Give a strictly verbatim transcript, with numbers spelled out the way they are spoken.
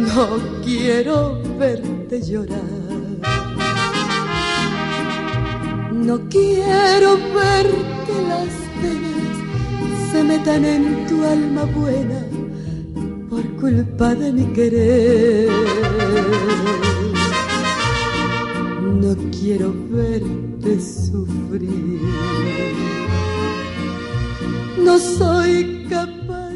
No quiero verte llorar. No quiero ver que las penas se metan en tu alma buena por culpa de mi querer. No quiero verte sufrir. No soy capaz